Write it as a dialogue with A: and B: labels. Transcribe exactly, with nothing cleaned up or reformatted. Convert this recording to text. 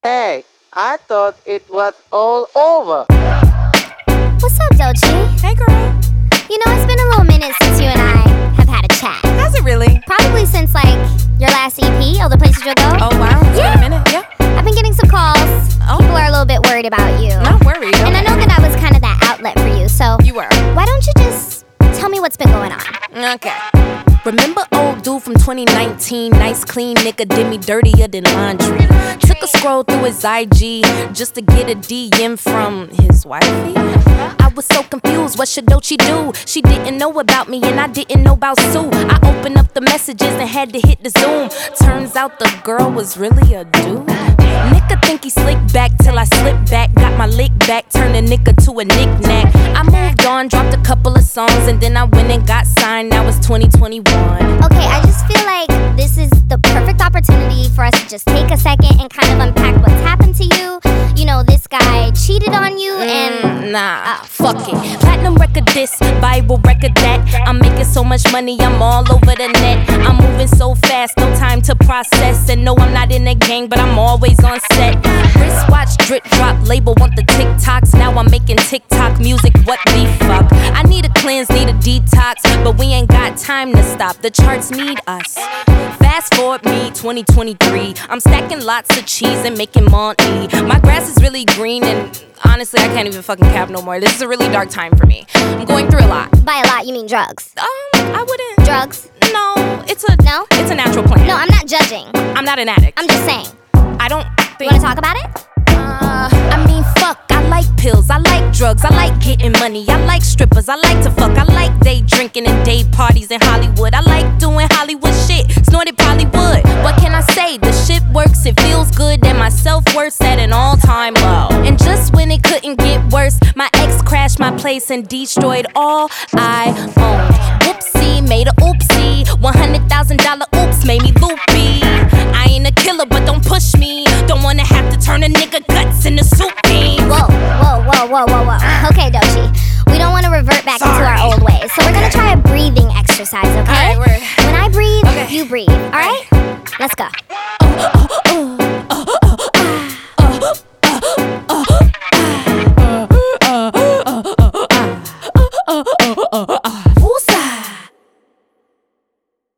A: Hey, I thought it was all over.
B: What's up, Doechii?
C: Hey, girl.
B: You know, it's been a little minute since you and I have had a chat.
C: Has it really?
B: Probably since, like, your last E P, All the Places You'll Go.
C: Oh, wow. It's
B: Yeah.
C: been a minute. Yeah.
B: I've been getting some calls.
C: Oh.
B: People are a little bit worried about you.
C: Not worried.
B: And I know that I was kind of that outlet for you, so
C: You were.
B: why don't you just tell me what's been going on?
C: Okay. Remember old dude from twenty nineteen? Nice clean nigga did me dirtier than laundry. Took a scroll through his I G just to get a D M from his wifey. I was so confused, what should Doechii do? She didn't know about me and I didn't know about Sue. I opened up the messages and had to hit the zoom. Turns out the girl was really a dude. Nigga think he slick back till I slip back. Got my lick back, turned a nigga to a knick-knack. I moved on, dropped a couple of songs, and then I went and got signed. Now it's twenty twenty-one.
B: Okay, I just feel like this is the perfect opportunity for us to just take a second and kind of unpack what's happened to you. You know, this guy cheated on you and...
C: Mm, nah, fuck it. Platinum record this, viral record that. I'm making so much money, I'm all over the net. I'm moving so fast, no time to process. And no, I'm not in a gang, but I'm always on set. Wristwatch, drip drop, label want the TikToks. Now I'm making TikTok music, what the fuck? I need a cleanse, need a detox, but we ain't got time to stop. The charts need us. Fast forward me, twenty twenty-three. I'm stacking lots of cheese and making money. My grass is really green and honestly, I can't even fucking cap no more. This is a really dark time for me. I'm going through a lot.
B: By a lot, you mean drugs.
C: Um, I wouldn't.
B: Drugs?
C: No, it's a
B: No?
C: It's a natural plan.
B: No, I'm not judging.
C: I'm not an addict.
B: I'm just saying.
C: I don't
B: You
C: think.
B: wanna talk about it?
C: Uh, I mean, fuck, I like pills, I like drugs, I like getting money, I like strippers, I like to fuck, I like day drinking and day parties in Hollywood, I like doing Hollywood shit, snorted probably would. What can I say? The shit works, it feels good, and my self-worth's at an all-time low. And just when it couldn't get worse, my ex crashed my place and destroyed all I owned. Whoopsie, made a oopsie, one hundred thousand dollar oops made me loopy. I ain't a killer, but don't push me. Don't wanna have to turn a nigga guts into soup beans.
B: Whoa, whoa, whoa, whoa, whoa, whoa. Okay, Doechii. We don't want to revert back
C: Sorry.
B: into our old ways, so we're gonna try a breathing exercise, okay?
C: Alright, we're-
B: When I breathe,
C: Okay.
B: you breathe, alright? Let's go.